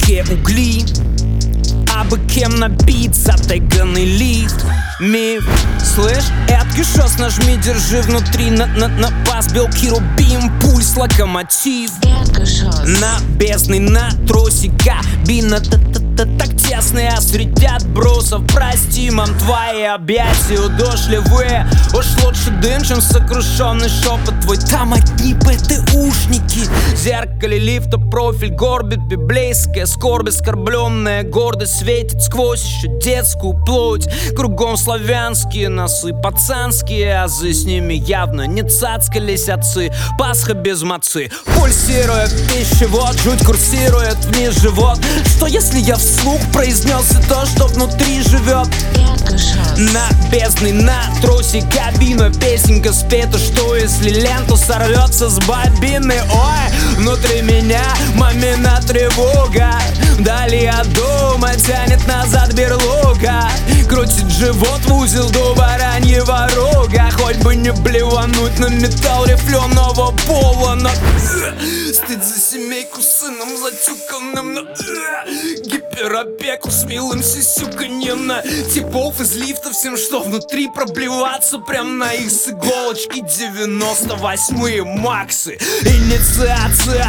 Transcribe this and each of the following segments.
жидкие угли, абы кем набит затайганный лифт. Миф, слышь, откишос нажми, держи внутри на пас, белки рубим, пульс, локомотив. На бездны, на тросе кабина, так тесные, а среди отбросов, прости, мам, твои объятия удушливые. Уж лучше дым, чем сокрушенный шепот твой. Там одни ПТУшники. В зеркале лифта профиль горбит, библейская скорбь, оскорбленная гордость светит сквозь еще детскую плоть. Кругом славянские носы, пацанские азы, с ними явно не цацкались отцы. Пасха без мацы, пульсирует пищевод, жуть курсирует вниз живот. Что если я вслух произнес то, что внутри живет? На бездны, на тросе кабина, песенка спета. Что если ленту сорвется с бобины? Ой, внутри меня мамина тревога. Вдали от дома тянет назад берлога. Крутит живот в узел до бараньего рога. Хоть бы не блевануть на металл рифленого пола. Но стыд за семейку с сыном затюканным на гиперопеку с милым сисюканьем на типов из лифта, всем, что внутри проблеваться прям на их с иголочки 98-е максы. Инициация,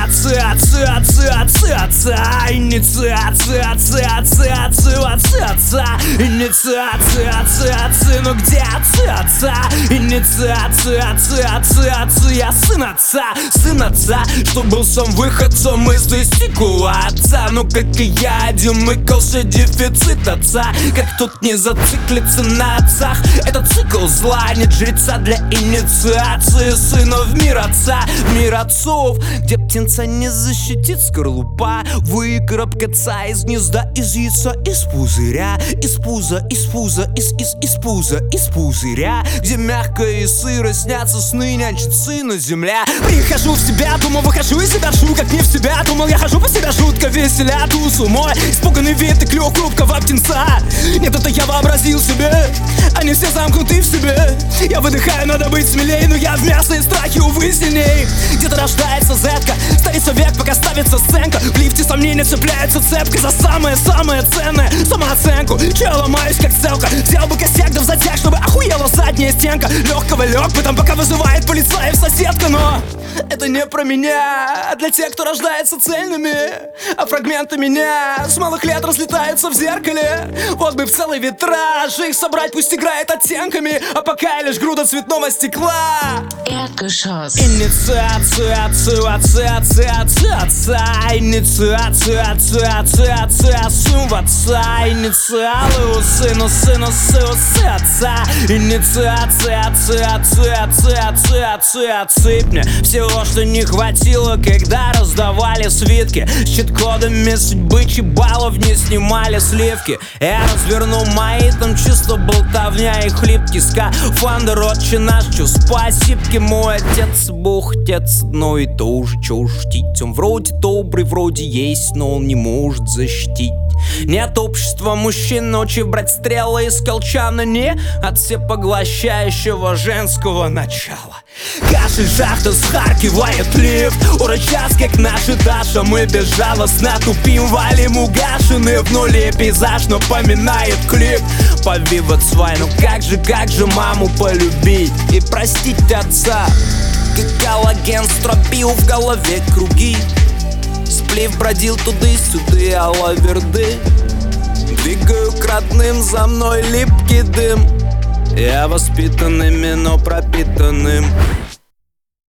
ну где отца? Инициация, сын отца, что был сам выходцем из тестикула отца. Ну как и я, один мыкался, дефицит отца. Как тут не зациклиться на отцах? Это цикл зла, нет жреца для инициации сына в мир отца, в мир отцов, где птенца не защитит скорлупа. Выкарабкаться из гнезда, из яйца, из пузыря, из пуза, из пузыря, где мягко и сыро снятся сны, нянчит сына земля. Прихожу в себя, думал, выхожу из себя, жу, как не в себя. Думал, я хожу по себя жутко веселя, тусу мой испуганный вид и клюв хрупкого птенца. Нет, это я вообразил себе, они все замкнуты в себе. Я выдыхаю, надо быть смелей, но я в мясо и страхе, увы, сильней. Где-то рождается зетка, старится век, пока ставится сценка. В лифте сомнения цепляются цепкой за самое-самое ценное, самооценку. Че я ломаюсь, как целка, взял бы косяк, да в затяг, чтобы охуела задняя стенка. Легкого лег бы там, пока вызывает полицаев соседка. Но это не про меня, а для тех, кто рождается цельными. А фрагменты меня с малых лет разлетаются в зеркале. Вот бы в целый витраж их собрать, пусть играет оттенками, а пока я лишь груда цветного стекла. Инициация, сын в отца. Инициалы у сына отца. Инициация, отсыпь мне всего, что не хватило, когда раздавали свитки с чит-кодами судьбы, чебалов не снимали сливки. Я разверну мои, там чисто болтовня и хлипкий скафандр. Отче наш, чё спасибки, мой отец, бог, отец. Но и то уже, чё уж штить. Он вроде добрый, вроде есть, но он не может защитить. Нет общества мужчин, научив брать стрелы из колчана, не от всепоглощающего женского начала. Кашель шахта схаркивает лифт, урычась, как наши Даша. Мы безжалостно тупим, валим угашенный в нуле пейзаж. Напоминает клип по Viva 2. Ну как же маму полюбить и простить отца? Как коллаген стропил в голове круги. Сплив бродил туды-сюды, алаверды. Двигаю к родным, за мной липкий дым. Я воспитанным, но пропитанным.